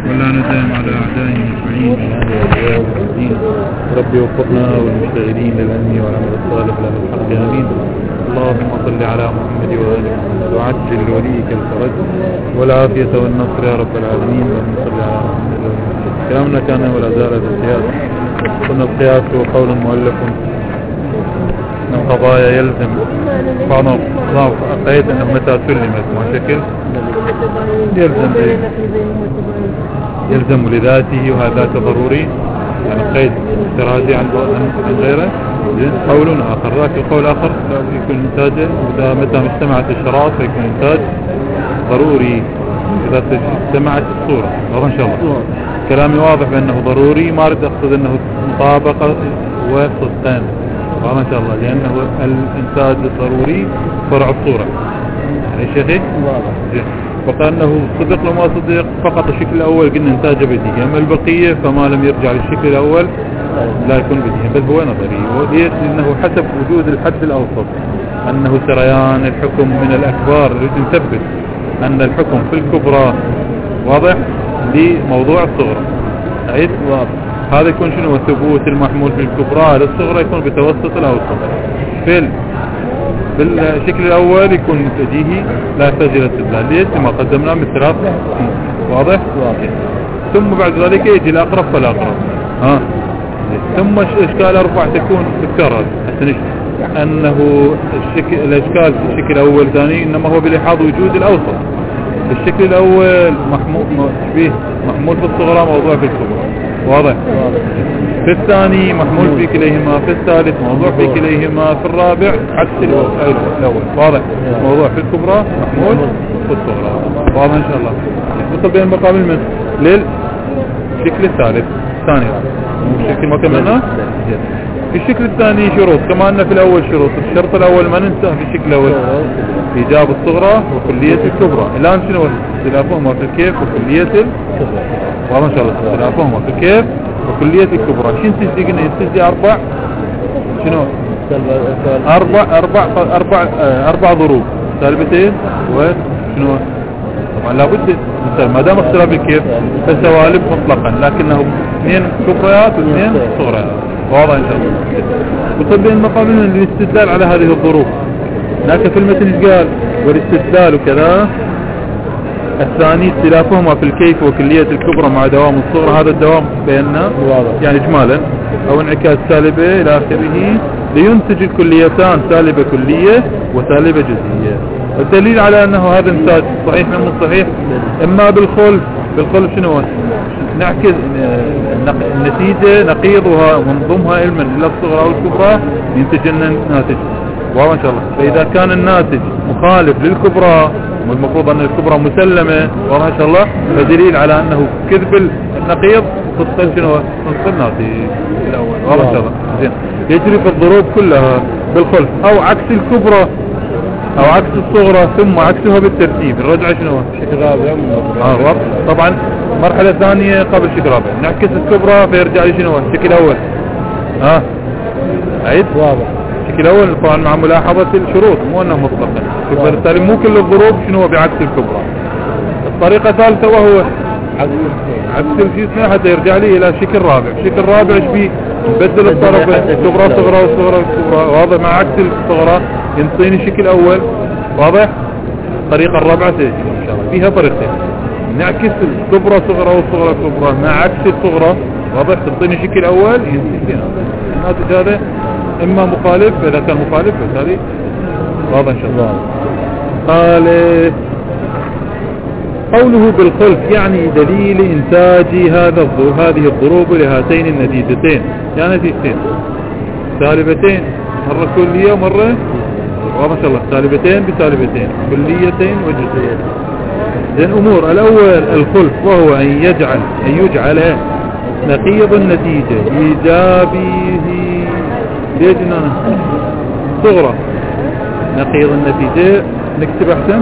ولا ندام على أعدائهم أجمعين بالدين. ربي وفقنا والمشتغلين للعلم والعمل الصالح لنا الحق آمين. اللهم صل على محمد وآله وعجل لوليك الفرج والعافية والنصر يا رب العالمين. اللهم صل على محمد وآله. كلامنا كان ولا زال القياس. قلنا القياس هو قول مؤلف من قضايا يلزم بعضهم قيد أنه متى سلمت مع شكل يلزم لذاته وهذا ضروري، يعني قيد احترازي عن غيره. قول آخر لكن قول آخر يكون إنتاجه إذا متى اجتمعت الشرائط فيكون إنتاج ضروري إذا اجتمعت الصورة. هذا إن شاء الله كلامي واضح بأنه ضروري، ما أريد أقصد أنه مطابقة وصدقان. هذا إن شاء الله لأنه الإنتاج الضروري فرع الصورة. يعني شيخي واضح فقال أنه صدق وما صدق فقط الشكل الأول قلنا إنتاج بديهي، أما البقية فما لم يرجع للشكل الأول لا يكون بديهي بل هو نظري. وليس لأنه حسب وجود الحد الأوسط أنه سريان الحكم من الأكبار. نريد نثبت أن الحكم في الكبرى واضح لموضوع الصغرى. سعيد واضح. هذا يكون شنو ثبوت المحمول في الكبرى للصغرى يكون بتوسط الأوسط. بالشكل الأول يكون تجيهي لا يحتاج إلى استدلال. ليش؟ ما قدمناه من ثلاث. واضح؟ ثم بعد ذلك يجي الأقرب فالأقرب. ثم إشكال أربع تكون تكرر حتى أنه الإشكال في الشكل الأول ثاني إنما هو بلحاظ وجود الأوسط. الشكل الأول محمول في الصغرى موضوع في الكبرى. واضح؟ في الثاني محمول في كليهما، في الثالث موضوع في كليهما، في الرابع عكس الأول. واضح؟ موضوع في الكبرى محمول في الصغرى. واضح إن شاء الله. يتصل بين مقابل من للشكل الثالث ثاني الشكل ما كملنا. في الشكل الثاني شروط كما أن في الأول شروط. الشرط الأول ما ننسى في الشكل الأول إيجاب الصغرى وكلية الكبرى. الآن شنو اختلافهما في الكيف وكلية الكبرى. واضح إن شاء الله اختلافهما في الكيف وكلية الكبرى. شنو تسديقنا؟ يستدي شنو أربع ضروب سالبتين وشنو. طبعا لابد ما دام اختلاف الكيف فالسوالب مطلقا لكنه اثنين كبريات واثنين صغريات. واضح ان شاء الله. وطبعا المقابل الاستدلال على هذه الظروف لكن في المتن قال والاستدلال وكذا. الثاني اختلافهما في الكيف وكلية الكبرى مع دوام الصغرى. هذا الدوام بيننا يعني اجمالا او انعكاس سالبة الى اخره لينتج الكليتان سالبة كلية وسالبة جزئية. الدليل على انه هذا انتاج صحيح من الصحيح اما بالخلف شنو نعكس النتيجة نقيضها ونضمها علما الى الصغرى والكبرى ينتج لنا ناتج. واضح ان شاء الله. فاذا كان الناتج مخالف للكبرى والمفروض ان الكبرى مسلمة واضح ان شاء الله فدليل على انه كذب النقيض صدق شنو صدق الناتج الاول. واضح ان شاء الله. زين يجري في الضروب كلها بالخلف او عكس الكبرى او عكس الصغرى ثم عكسها بالترتيب. الرجعة شنو شكل رابع. طبعا مرحلة ثانية قبل شكل رابع نعكس الكبرى فيرجع لي شنو الشكل الاول. عيد واضح. الشكل الاول طبعا مع ملاحظة الشروط مو انه مطلقا. فبالتالي مو كل الضروب شنو بعكس الكبرى. الطريقة الثالثة وهو عكس الجسم حتى يرجع لي الى شكل رابع. شكل رابع ايش بيه؟ نبدل الطرف الكبرى صغرى والصغرى الكبرى. واضح. مع عكس الصغرى ينطيني الشكل الاول. واضح. الطريقة الرابعة تيجي ان شاء الله فيها طريقتين نعكس الكبرى صغرى والصغرى كبرى مع عكس الصغرى. واضح. تنطيني الشكل الاول ينتج الناتج هذا اما مخالف اذا كان مخالف هذه. واضح ان شاء الله. قال قوله بالخلف يعني دليل انتاج هذه الضروب لهاتين النتيجتين. يعني نتيجتين سالبتين مرة كلية ومرة واضح ان شاء الله سالبتين بسالبتين كليتين وجزئيتين. زين امور الاول الخلف وهو ان يجعل نقيض النتيجة ايجابه ليجنا صغرى. نقيض النتيجة نكتب احسن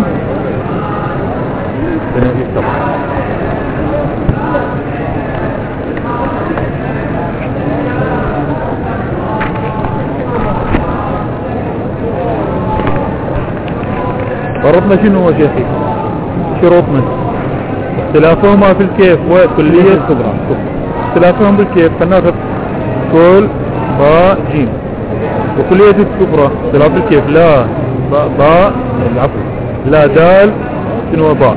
فرضنا شنو هو شيخي شروطنا اختلافهما في الكيف وكلية كبرى. اختلافهم بالكيف فلناخذ كل باء جيم، وكلية الكبرى اختلاف الكيف لا باء العفو لا دال شنو باء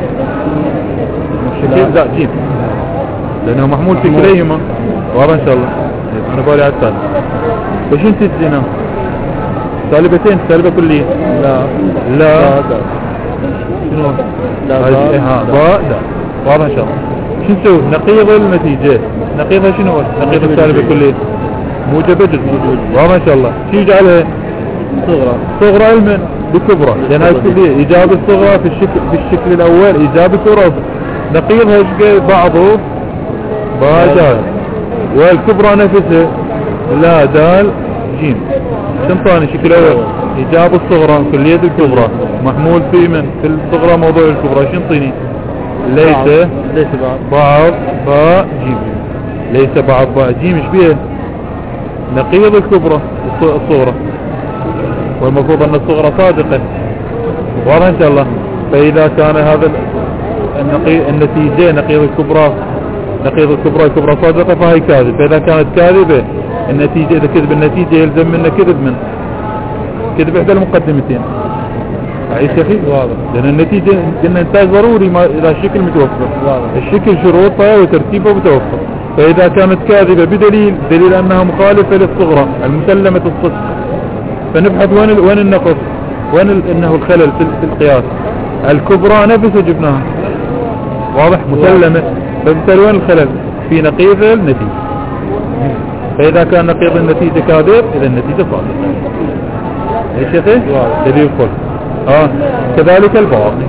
لا جيم، لأنه محمول في كليهما. واضح إن شاء الله. أنا بالي على الثالث. وش انت تزينه؟ سالبتين سالبة كلية لا شنو لا باء لا. واضح إن شاء الله. شو نسوي؟ نقيض النتيجة. نقيضها شنو؟ نقيض السالبة كلية موجبة جزء. واضح إن شاء الله. شو يجعلها صغرى علما بكبرى، لأن هاي الكلية إيجاب الصغرى في الشكل الأول إيجاب الكبرى. نقيضها ايش بعضه باء دال، والكبرى نفسه لا دال جيم. شنطاني شكل أول إيجاب الصغرى كلية الكبرى محمول في من في الصغرى موضوع الكبرى. شنطيني ليس بعض باء جيم، ليس بعض باء جيم. ايش بيه؟ نقيض الكبرى الصغرى، والمفروض أن الصغرى صادقة. واضح إن شاء الله. فإذا كان هذا النتيجة نقيض الكبرى الكبرى صادقة فهي كاذب. فإذا كانت كاذبة النتيجة، إذا كذب النتيجة يلزم منه كذب إحدى المقدمتين. عايش يا أخي؟ واضح. لأن النتيجة قلنا إنتاج ضروري إذا الشكل متوفر. الشكل شروطه وترتيبه متوفر. فإذا كانت كاذبة دليل أنها مخالفة للصغرى المسلمة الصدق، فنبحث وين النقص، إنه الخلل في القياس. الكبرى نفسه جبناها واضح مسلمة، فبالتالي وين الخلل؟ في نقيض النتيجة. فإذا كان نقيض النتيجة كاذب إذا النتيجة صادقة. ايش يا اخي؟ دليل الكل. كذلك البواقي.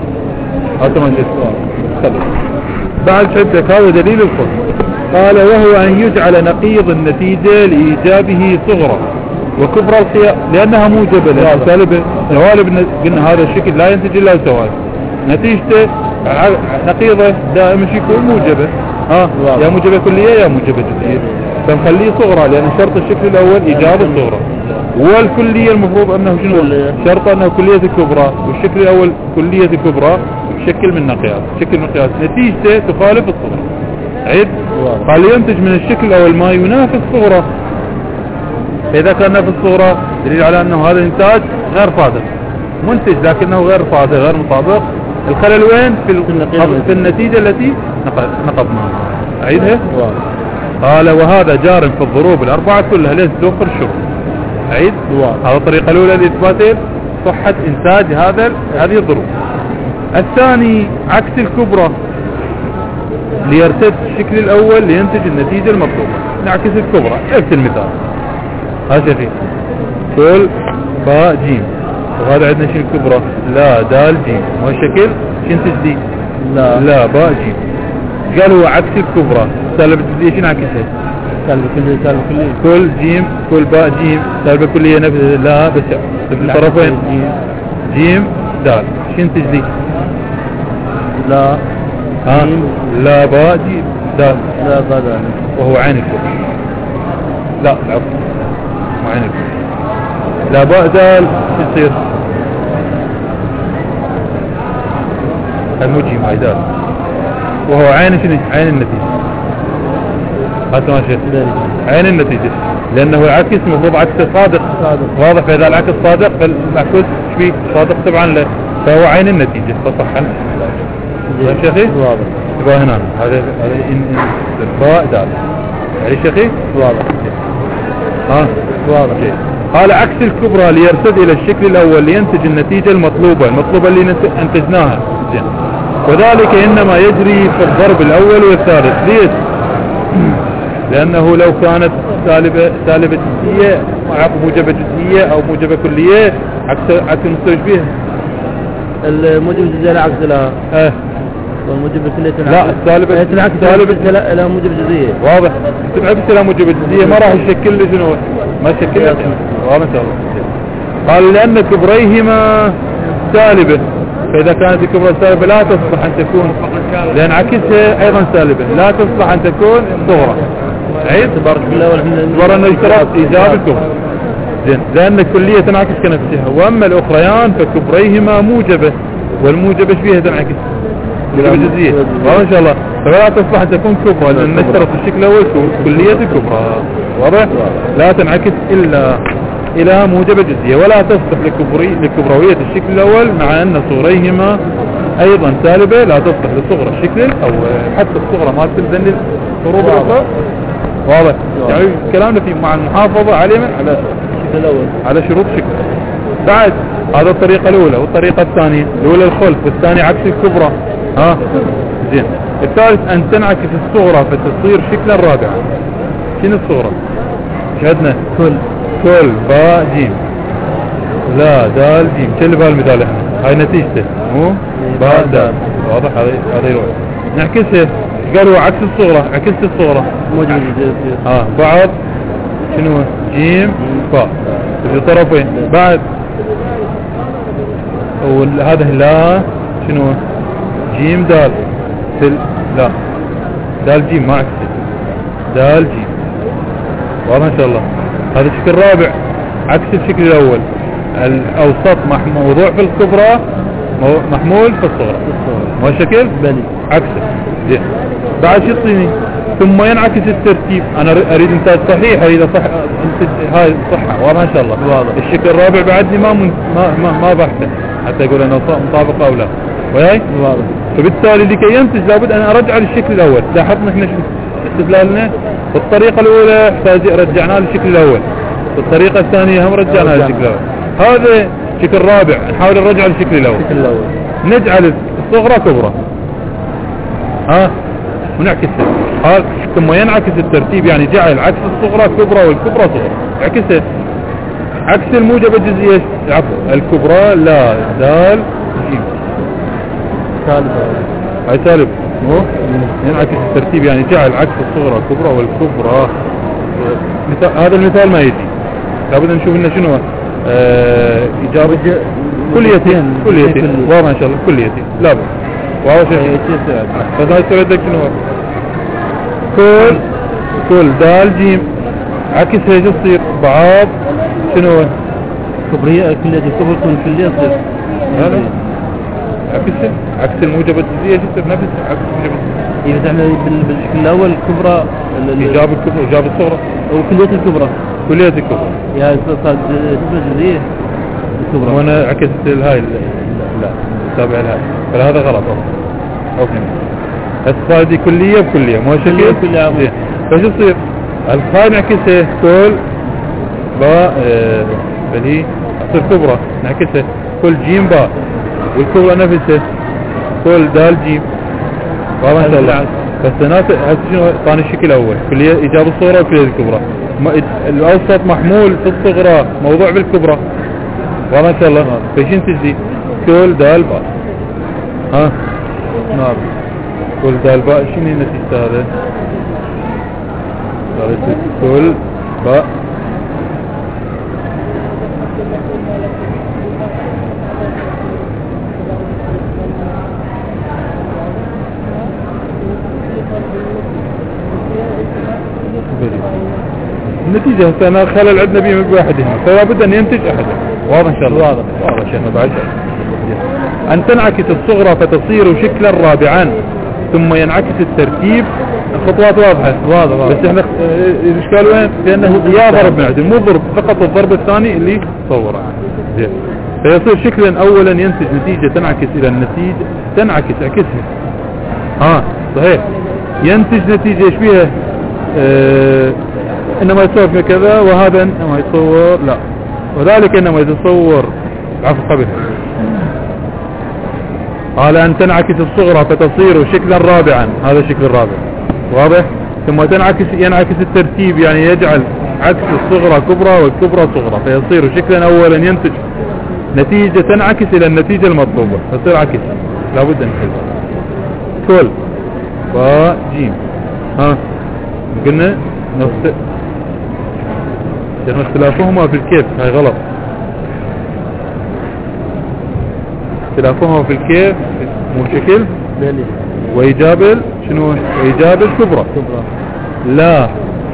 بعد عندك هذا دليل الكل. قال وهو أن يجعل نقيض النتيجة لإيجابه صغرى وكبرى القياس لأنها موجبة. لأن سوالب قلنا هذا الشكل لا ينتج إلا سوالب، نتيجته نقيضة دائما يكون موجبة. يا موجبة كلية يا موجبة جزئية، فنخليه صغرى لأن شرط الشكل الأول إيجاب الصغرى، والكلية المفروض أنه شنو؟ شرط أنه كلية الكبرى، والشكل الأول كلية الكبرى شكل من قياس، شكل من قياس نتيجته تخالف الصغرى. عيد قال ينتج من الشكل الأول ما ينافي الصغرى. فإذا كان نافي الصغرى دليل على أنه هذا الإنتاج غير صادق، منتج لكنه غير صادق غير مطابق. الخلل وين؟ في النتيجة التي نقضناها. أعيدها. قال وهذا جار في الضروب الأربعة كلها ليس توفر الشروط. أعيد. هذه الطريقة الأولى لإثبات صحة إنتاج هذه الضروب. الثاني عكس الكبرى ليرتد الشكل الأول لينتج النتيجة المطلوبة. نعكس الكبرى نفس المثال. هذا فيه كل باء جيم، وهذا عندنا شيء الكبرى لا دال جيم، وهالشكل شنتج دي لا باء جيم. قال هو عكس الكبرى سالب الجزئية شنو عكسها؟ سالب كلية كل جيم كل باء جيم سالب كلية نفس لا بس الطرفين جيم دال شنتج دي لا لا باء جيم دال لا باء دال وهو عين الكبرى لا العفو مو عين الكبرى لا باء دال شو يصير؟ المجيم هاي دال وهو عين شنو؟ عين النتيجة. هذا ماشي عين النتيجة لأنه العكس المفروض عكسه صادق. واضح. فإذا العكس صادق فالمعكوس فيه صادق طبعا له، فهو عين النتيجة فصح. ماشي يا أخي؟ واضح. يبقى هنا هذا باء دال يعني شيخي واضح. واضح. قال عكس الكبرى ليرتد إلى الشكل الأول لينتج النتيجة المطلوبة اللي انتجناها زين. وذلك إنما يجري في الضرب الأول والثالث. ليش؟ لأنه لو كانت سالبة جزئية موجبة جزئية أو موجبة كلية عكس المستوجبية. الموجبة الجزئية لا عكس لها. والموجبة كلية لا السالبة لا موجبة جزئية. واضح. تبعكس لا موجبة جزئية ما راح يشكل لي شنو ما يشكل لي. واضح إن شاء الله. قال لأن كبريهما سالبة، فإذا كانت الكبرى سالبة لا تصلح أن تكون، لأن عكسها أيضا سالبة لا تصلح أن تكون صغرى. عيد تبارك الله والحمد أنه اشترط إيجاب الكبرى زين، لأن الكلية تنعكس كنفسها، وأما الأخريان فكبريهما موجبة، والموجبة فيها تنعكس موجبة جزئية واضح ان شاء الله. فلا تصلح ان تكون كبرى لان نشترط الشكل الاول كلية الكبرى واضح. لا تنعكس الا الى موجبة جزئية ولا تصلح لكبروية الشكل الاول مع ان صغريهما ايضا سالبة لا تصلح لصغر الشكل الاول حتى الصغرى ما تلزم الفروض الاخرى واضح. يعني كلامنا في مع المحافظة على الشكل الاول على شروط الشكل. بعد هذا الطريقة الاولى. والطريقة الثانية الاولى الخلف والثانية عكس الكبرى. زين. الثالث ان تنعكس الصغرى فتصير شكلا رابعا. شنو الصغرى؟ شهدنا كل باء جيم لا دال جيم. شو بهالمثال احنا هاي نتيجته مو باء دال واضح. هذا يروح نعكسه. قالوا عكس الصغرى عكست الصغرى بعض شنو جيم باء في طرفين. بعد وهذا لا شنو جيم دال لا دال جيم ما عكسه دال جيم واضح ان شاء الله. هذا الشكل الرابع عكس الشكل الاول. الاوسط موضوع في الكبرى محمول في الصغرى ما الشكل بلي عكسه. زين. بعد شو تصيني ثم ينعكس الترتيب. انا اريد انتاج صحيح اذا صح هاي صحة واضح ان شاء الله. الشكل الرابع بعدني ما بحثه حتى يقول انه مطابق او لا وياي واضح. فبالتالي لكي ينتج لابد ان ارجع للشكل الاول. لاحظنا احنا شو استدلالنا. بالطريقة الاولى رجعناه للشكل الاول. بالطريقة الثانية هم رجعناه للشكل الاول. هذا الشكل الرابع نحاول نرجع للشكل الاول. نجعل الصغرى كبرى ونعكسها. ثم ينعكس الترتيب يعني جعل عكس الصغرى كبرى والكبرى صغرى. عكسها عكس الموجبة الجزئية عفوا الكبرى لا دال جيم سالب. هاي سالب مو ينعكس الترتيب يعني جعل عكس الصغرى كبرى والكبرى. هذا المثال ما يجي. لابد نشوف لنا شنو إجابة كليتين واضح ان شاء الله كليتين لابد واضح شيء. فهذا سؤالك شنو كل دال جيم عكس هيك تصير بعض شنو كبرية كلية الكبر تكون كلية تصير عكس الموجبة الجزئية تصير نفس عكس الموجبة. إذا احنا بالشكل الأول الكبرى إجاب الكبرى إجاب الصغرى وكلية الكبرى يا صار الجزئية الكبرى وانا عكست الهاي لا تابع الهاي فهذا غلط اوكي. الصادي كلية بكلية مو شكل كلية. فايش يصير الخاي نعكسه كل باء اللي تصير كبرى نعكسه كل جيم باء والكبرى نفسه كل دال جيم واضح ان شاء الله. بس هسه شنو ثاني الشكل الاول كلية ايجاب الصغرى وكلية الكبرى. الاوسط محمول في الصغرى موضوع بالكبرى واضح ان شاء الله. فايش ينتج كل دال باء نعم كل دال باء شنو نتيجة هذا كل باء النتيجة هسه خلل عندنا بيه بواحدهم فلا بد ان ينتج احدهم واضح ان شاء الله. واضح شيخنا بعد ان تنعكس الصغرى فتصير شكلا رابعا ثم ينعكس الترتيب. الخطوات واضحة بس احنا الاشكال وين لانه يا ضرب معدل مو ضرب فقط الضرب الثاني اللي صوره زين. فيصير شكلا اولا ينتج نتيجة تنعكس الى النتيجة تنعكس اعكسها صحيح ينتج نتيجة ايش بيها انما يصور كذا وهذا انما يصور لا وذلك انما يتصور عفوا قبل قال ان تنعكس الصغرى فتصير شكلا رابعا. هذا الشكل الرابع واضح. ثم ينعكس الترتيب يعني يجعل عكس الصغرى كبرى والكبرى صغرى فيصير شكلا اولا ينتج نتيجة تنعكس الى النتيجة المطلوبة فتصير عكس لابد ان كل وجيم قلنا نفس اختلافهما في الكيف هاي غلط. اختلافهما في الكيف مو شكل وإيجاب شنو إيجاب الكبرى لا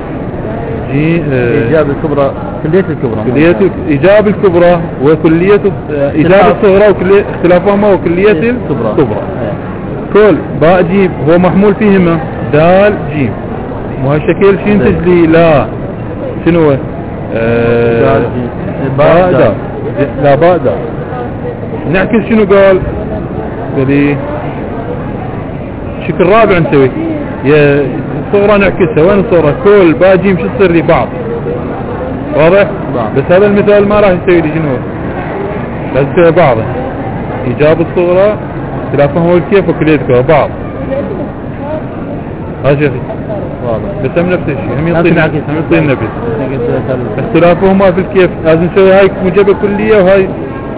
إيجاب الكبرى كلية إيجاب الكبرى وكلية إيجاب الصغرى اختلافهما وكلية الكبرى كل باء جيم هو محمول فيهما دال جيم، وهالشكل شو ينتج لي؟ لا شنو هو؟ باء دال. لا باء دال. نعكس شنو قال؟ قال شكل رابع نسوي يا الصغرى نعكسها. وين الصغرى؟ كل باء جيم شو تصير لي؟ بعض. واضح؟ بس هذا المثال ما راح يسوي لي شنو؟ لازم تسوي بعض. إيجاب الصغرى اختلافهم هو الكيف وكليتكم بعض. ها شيخي بس هم نفس الشيء، هم يعطين نفس اختلافهما في الكيف. لازم نسوي هاي موجبة كلية وهاي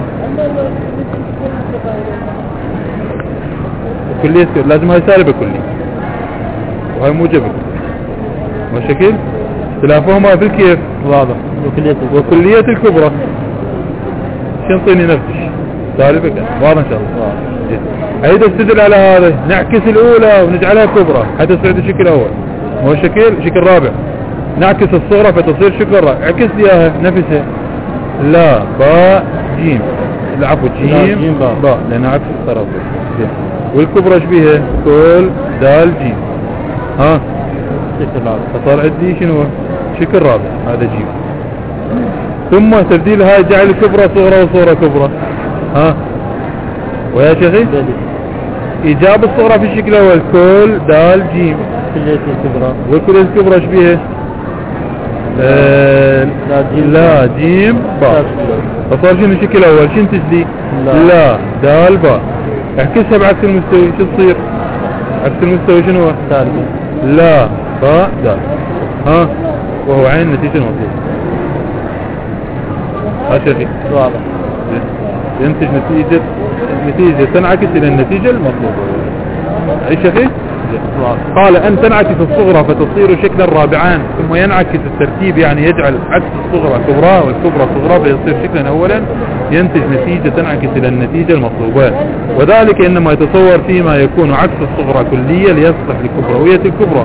كلية، لازم هاي سالبة كلية وهاي موجبة كلية. شكل اختلافهما في الكيف واضح. وكلية الكبرى شو ينطيني نفس الشيء سالبة كده. واضح ان شاء الله. عيد استدل على هذا، نعكس الاولى ونجعلها كبرى حتى تصير الشكل الاول. هو شكل رابع، نعكس الصغرى فتصير شكل رابع. عكس لي اياها نفسها. لا باء جيم، العفو جيم باء لانها عكس الطرف. والكبرى ايش بيها؟ كل دال جيم. ها شكل رابع، فصار عندي شنو؟ شكل رابع هذا جيم. ثم تبديل هاي جعل الكبرى صغرى وصغرى كبرى. ها ويا شيخي إيجاب الصغرى في الشكل الأول كل دال جيم. كلية الكبرى. والكلية الكبرى ايش بيها؟ لا جيم باء. فصار شنو الشكل الأول؟ شنو تجدي؟ لا دال باء. اعكسها بعكس المستوي شو تصير؟ عكس المستوي شنو هو؟ سالب. لا باء دال. ها وهو عين نتيجة المطلوب. ها شيخي واضح. ينتج نتيجة تنعكس إلى النتيجة المطلوبة. أي شيء؟ قال أن تنعكس الصغرى فتصير شكلا رابعان، ثم ينعكس الترتيب يعني يجعل عكس الصغرى كبرى والكبرى صغرى فيصير شكلا أولا ينتج نتيجة تنعكس إلى النتيجة المطلوبة. وذلك إنما يتصور فيما يكون عكس الصغرى كلية ليصلح لكبروية الكبرى.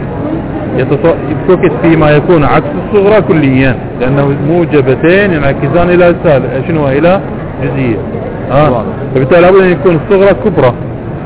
يتوكد فيما يكون عكس الصغرى كليا لأنه موجبتين ينعكسان إلى شنو؟ إلى جزئية. فبالتالي لابد أن يكون الصغرى كبرى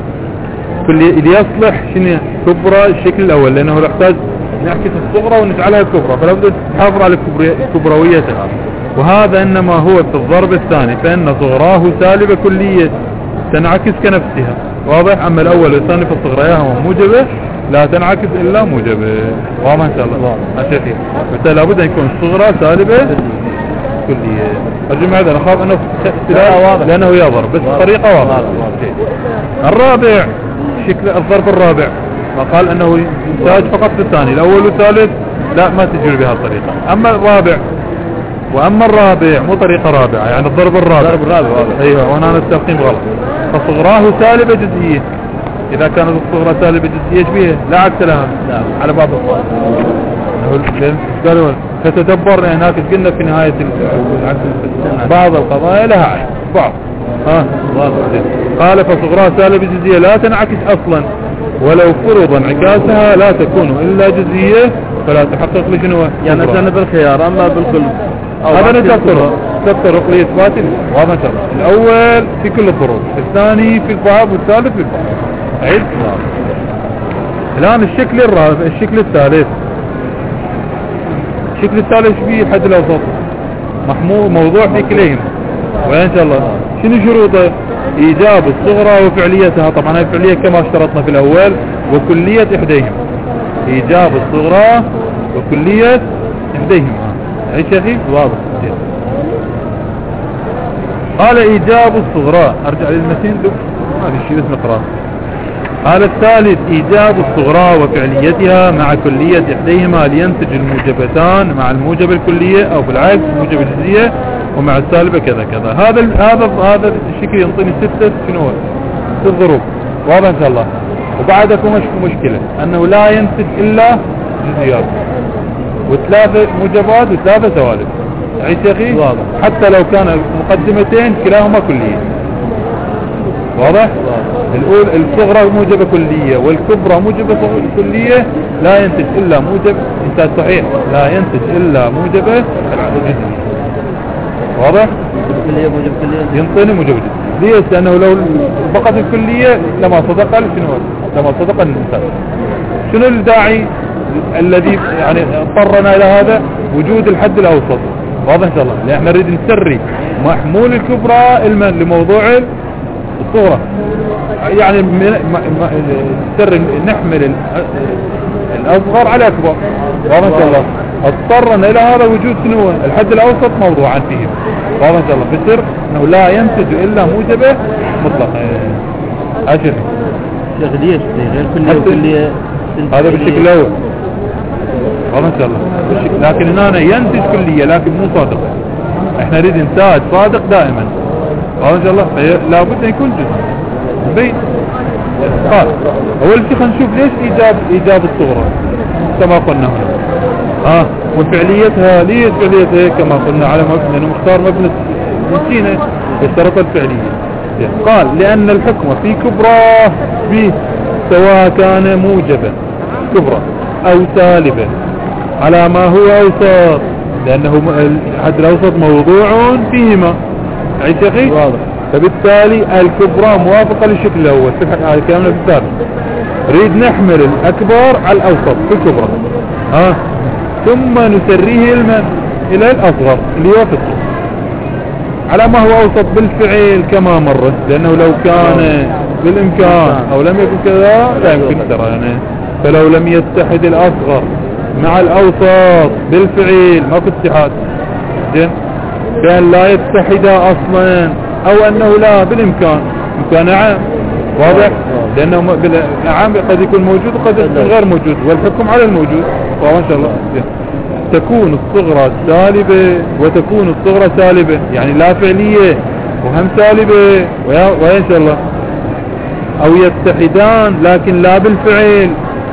ليصلح شنو كبرى الشكل الأول، لأنه يحتاج نعكس الصغرى ونجعلها كبرى، فلابد نحافظ على كبرويتها. وهذا إنما هو في الضرب الثاني، فإن صغراه سالبة كلية تنعكس كنفسها. واضح؟ أما الأول والثاني في الصغرياها موجبة لا تنعكس إلا موجبة. واضح إن شاء الله. أشيخي بالتالي لابد أن يكون الصغرى سالبة كلية. أرجو معذرة أنا أخاف أنه واضح لأنه يضرب بس الطريقة واضحة. الرابع شكل الضرب الرابع فقال أنه ينتاج فقط في الثاني، الأول والثالث لا ما تجري بها الطريقة. أما الرابع مو طريقة رابعة، يعني الضرب الرابع. أيوة وأنا التلقيم غلط. فصغراه سالبة جزئية. إذا كانت الصغرى سالبة جزئية ايش بيها؟ لا عكس لها على بعض الصغرى. قالوا فتدبر هناك قلنا في نهاية بعض القضايا لها عين بعض. قال فصغراه سالبة جزئية لا تنعكس أصلا، ولو فرض انعكاسها لا تكون إلا جزئية فلا تحقق لشنو؟ يعني كان بالخيار أما بالكل هذا نتطرق لإثبات. واضح إن شاء الله. الأول في كل الظروف، الثاني في البعض، والثالث في البعض. عيد. الآن الشكل الرابع الشكل الثالث فيه الحد الأوسط موضوع في كليهم. وإن شاء الله شنو شروطه؟ إيجاب الصغرى وفعليتها. طبعا هاي الفعلية كما اشترطنا في الأول وكلية إحديهم. إيجاب الصغرى وكلية إحديهم. أي شيء واضح. قال إيجاب الصغرى. أرجع للمتين ما في شيء بس نقرأ. قال الثالث إيجاب الصغرى وفعليتها مع كلية إحديهما لينتج الموجبتان مع الموجب الكلية أو بالعكس الموجب الجزئية ومع السالبة كذا كذا. هذا الشكل ينطيني ستة شنو؟ 6 ضروب. واضح إن شاء الله. وبعدكم مشكلة أنه لا ينتج إلا جزئيات وثلاثة موجبات وثلاثة سوالب. يعني شيخي واضح. حتى لو كان مقدمتين كلاهما كلية. واضح؟ الصغرى موجبة كلية والكبرى موجبة كلية لا ينتج إلا موجب. انت صحيح لا ينتج إلا موجبة الجزئية. واضح؟ كلية موجب كلية ينطيني موجب جزئية. ليش؟ لأنه لو فقط الكلية لما صدق لما صدق الإنسان. شنو الداعي الذي يعني اضطرنا إلى هذا؟ وجود الحد الأوسط. واضح إن شاء الله. لأن احنا نريد نسري محمول الكبرى لموضوع الصغرى، يعني نسري نحمل الأصغر على الأكبر. واضح إن شاء الله. اضطرنا إلى هذا وجود شنو الحد الأوسط موضوعا فيه. واضح إن شاء الله. بسر أنه لا ينتج إلا موجبة مطلقة. أشر ليش غير كلية هذا بالشكل الأول. واضح إن شاء الله. لكن هنا ينتج كلية لكن مو صادق. احنا نريد انتاج صادق دائما. واضح إن شاء الله. لابد أن يكون جزء بين. قال أول شيء خلينا نشوف ليش إيجاب الصغرى كما قلنا هنا. وفعليتها ليش فعليتها كما قلنا على مبنى لأنه مختار مبنى نسينا الشرط الفعلية. قال لأن الحكم في كبرى به سواء كان موجبا كبرى أو سالبا على ما هو أوسط، لأنه الحد الأوسط موضوع فيهما. عيد أخي واضح. فبالتالي الكبرى موافقة للشكل الأول. هذا كلامنا في السابق. نريد نحمل الأكبر على الأوسط في الكبرى. ثم نسريه إلى الأصغر اللي يوافقه على ما هو أوسط بالفعل كما مرت. لأنه لو كان بالإمكان أو لم يكن كذا لا يمكن ترى يعني. فلو لم يتحد الأصغر مع الأوسط بالفعل ما في اتحاد. زين كان لا يتحدا أصلا أو أنه لا بالإمكان عام. واضح. لأنه نعم قد يكون موجود وقد يكون غير موجود والحكم على الموجود. وإن شاء الله تكون الصغرى سالبة وتكون الصغرى سالبة يعني لا فعلية وهم سالبة وإن شاء الله. أو يتحدان لكن لا بالفعل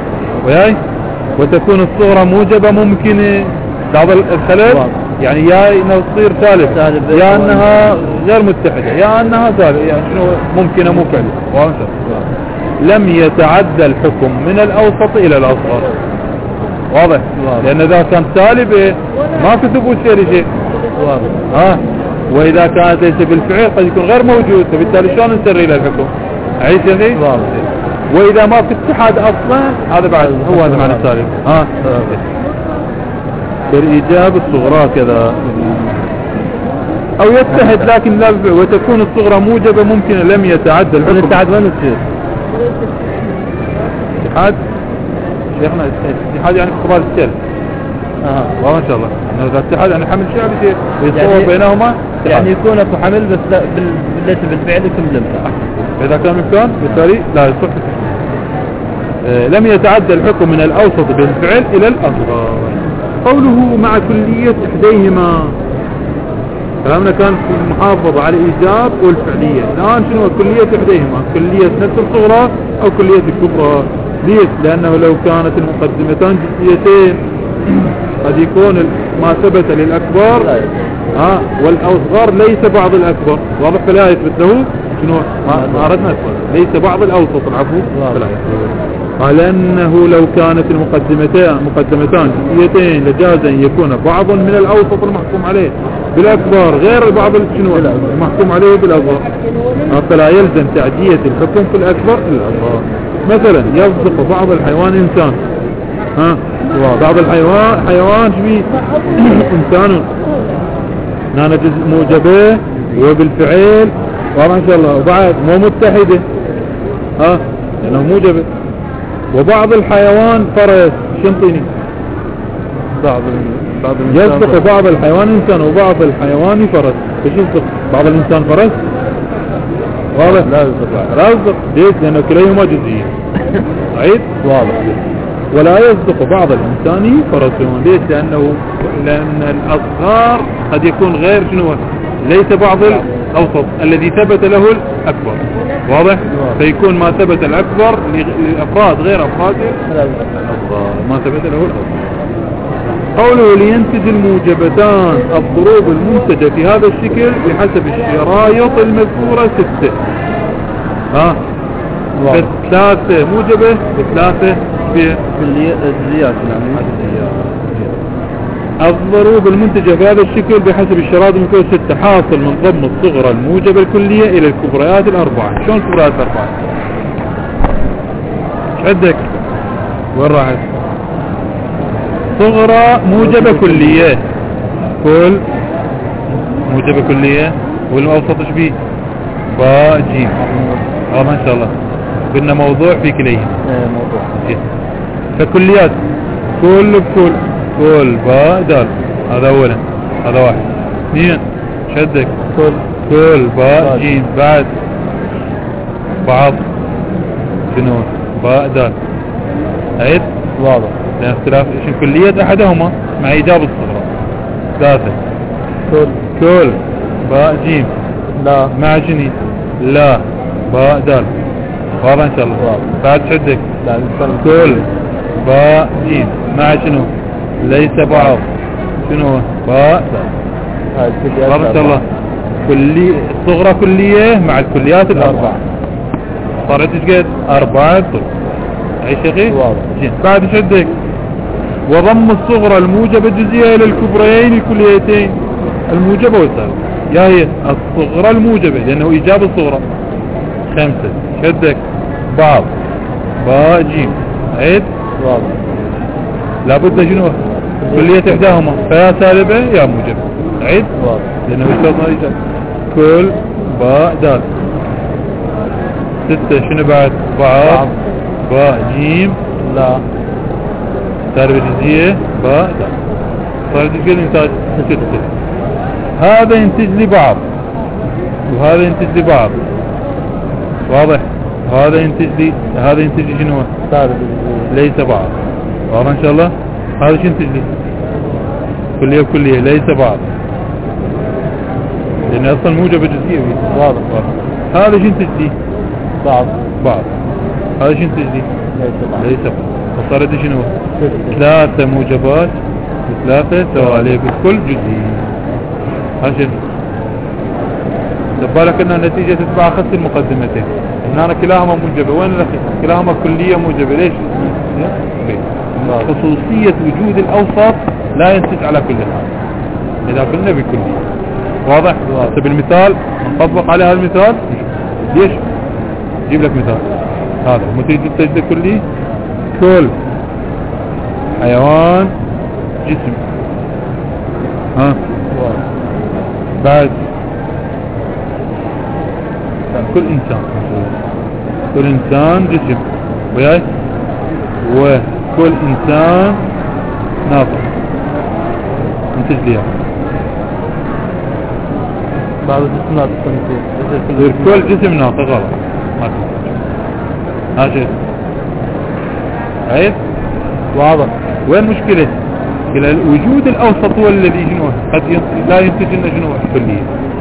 وتكون الصغرى موجبة ممكنة. بعض الخلل يعني يا انها تصير سالبة يا انها غير متحدة يا انها سالبة يعني شنو ممكنة مو فعلية. لم يتعدى الحكم من الأوسط إلى الأصغر. واضح. لأن إذا كانت سالبة ما في ثبوت شيء. وإذا كانت ليس بالفعل قد يكون غير موجود فبالتالي شلون نسري له الحكم؟ عيد يا أخي. وإذا ما في اتحاد أصلا هذا بعد هو هذا معنى سالب. بالإيجاب الصغرى كذا أو يتحد لكن لا وتكون الصغرى موجبة ممكنة لم يتعدى الحكم. الاتحاد وين يصير؟ اتحاد شيخنا اتحاد يعني اختبار السيل. والله ان شاء الله انه اذا اتحاد يعني حمل شيء بشيء ويتصور يعني بينهما يعني يكون اكو حمل بس ليس بالفعل يكون بالامكان. اذا كان بالامكان بالتالي لا يصح. لم يتعدى الحكم من الاوسط بالفعل الى الاصغر. قوله مع كلية احديهما كلامنا كان في المحافظة على الإيجاب والفعلية. الآن شنو كلية احديهما؟ كلية نفس الصغرى أو كلية الكبرى. ليش؟ لأنه لو كانت المقدمتان جزئيتين قد يكون ما ثبت للأكبر والأصغر ليس بعض الأكبر. واضح. فلا يثبت له شنو ما أردنا أكبر ليس بعض الأوسط. العفو. فلا يثبت. قال أنه لو كانت المقدمتان جزئيتين لجاز أن يكون بعض من الأوسط المحكوم عليه بالأكبر غير بعض شنو المحكوم عليه بالأصغر. فلا يلزم تعدية الحكم في الأكبر للأصغر. مثلا يصدق بعض الحيوان إنسان. بعض الحيوان شبيه إنسان نانا جزء موجبه وبالفعل وما شاء الله وبعد مو متحدة لأنه موجبه. وبعض الحيوان فرس شنطيني يصدق بعض الحيوان إنسان وبعض الحيوان فرس. ايش يصدق؟ بعض الإنسان فرس واضح. لا يصدق. ليش؟ لأنه كليهما جزئية. عيد. واضح. ولا يصدق بعض الإنسان فرس. ليش؟ لأن الأصغر قد يكون غير شنو ليس بعض الأوسط الذي ثبت له الأكبر. واضح. فيكون ما ثبت الأكبر لأفراد غير أفراد ما ثبت له الأكبر. قوله لينتج الموجبتان الضروب المنتجة في هذا الشكل بحسب الشرايط المذكورة 6. ثلاثة موجبة وثلاثة في الزيات. الضروب المنتجة في هذا الشكل بحسب الشرائط المكونة 6 حاصل من ضم الصغرى الموجبة الكلية إلى الكبريات الأربعة. شلون الكبريات الأربعة؟ ايش عندك؟ وين راحت؟ صغرى موجبة كلية، كل موجبة كلية، والأوسط ايش بيه؟ باء جيم. ما شاء الله قلنا موضوع في كليهم. موضوع. فكليات كل بكل، كل باء دال، هذا أولا، هذا واحد. اثنين شدك كل باء جيم، بعد بعض شنو؟ باء دال. عيد واضح. لأن اختلاف ايش كلية أحدهما مع إيجاب الصغرى. ثلاثة كل باء جيم لا مع جني لا باء دال. واضح ان شاء الله. بعد شدك كل باء جيم مع شنو؟ ليس بعض شنو؟ باء دال. واضح ان شاء الله. الصغرى كلية مع الكليات الأربعة صارت ايش قد؟ 4 طرق. اي شيء واضح. بعد شدك وضم الصغرى الموجبة الجزئية الى الكبريين الكليتين الموجبة والسالبة. يا هي الصغرى الموجبة لانه ايجاب الصغرى 5. شدك بعض باء جيم. عيد واضح. لابد شنو؟ كلية احداهما فيا سالبة يا موجبة. عيد واضح لانه يشترطنا الايجاب. كل باء دال. 6 شنو بعد؟ بعض باء جيم لا سالبة جزئية باء دال. صارت تقول انتاج 6. هذا ينتج لي بعض وهذا ينتج لي بعض. واضح. هذا ينتج لي، هذا ينتج لي شنو؟ ليس بعض. واضح ان شاء الله. هذا شو ينتج لي؟ كلية وكلية ليس بعض لان اصلا موجبة جزئية. واضح. هذا شو ينتج لي؟ بعض. هذا شو ينتج لي؟ ليس بعض. وصارت شنو؟ 3 موجبات و3 توالي بالكل جزئي. هاشم دبالك ان النتيجة تتبع خط المقدمتين. هنا كلاهما موجبة. وين الاخير؟ كلاهما كلية موجبة. ليش؟ خصوصية وجود الاوسط لا ينتج على كل حال اذا قلنا بكلية. واضح؟ بالمثال نطبق على هذا المثال. ليش؟ جيب لك مثال. هذا متى تجد كلي؟ كل حيوان جسم. بعد كل انسان جسم وياي، وكل انسان ناطق. انتج ليها بعض الجسم ناطق. كل جسم ناطق غلط. هاشم عيب. واضح. وين مشكلة؟ وجود الاوسط هو الذي شنو قد لا ينتج لنا شنو كلية.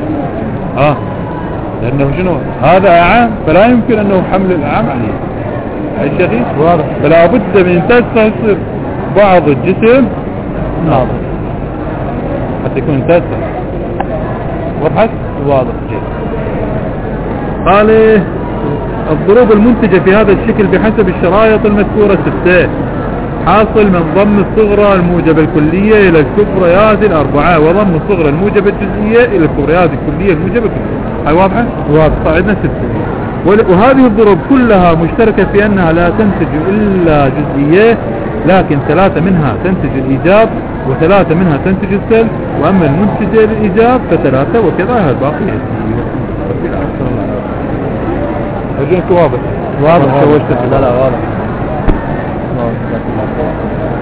لانه شنو هذا اعام فلا يمكن انه حمل الاعام عليه. هاي الشيء واضح. فلا بد من انتاج يصير بعض الجسم ناطق حتى يكون انتاج. وضحت؟ واضح جدا. قال الضروب المنتجة في هذا الشكل بحسب الشرائط المذكورة 6 حاصل من ضم الصغرى الموجبة الكلية إلى الكبريات الأربعة وضم الصغرى الموجبة الجزئية إلى الكبريات الكلية الموجبة الكلية. هاي واضحة؟ واضح. صعدنا 6. وهذه الضروب كلها مشتركة في أنها لا تنتج إلا جزئية، لكن 3 منها تنتج الإيجاب و3 منها تنتج السلب، وأما المنتجة للإيجاب ف3 وكذا الباقي يسير. أرجوك واضح. لا واضح.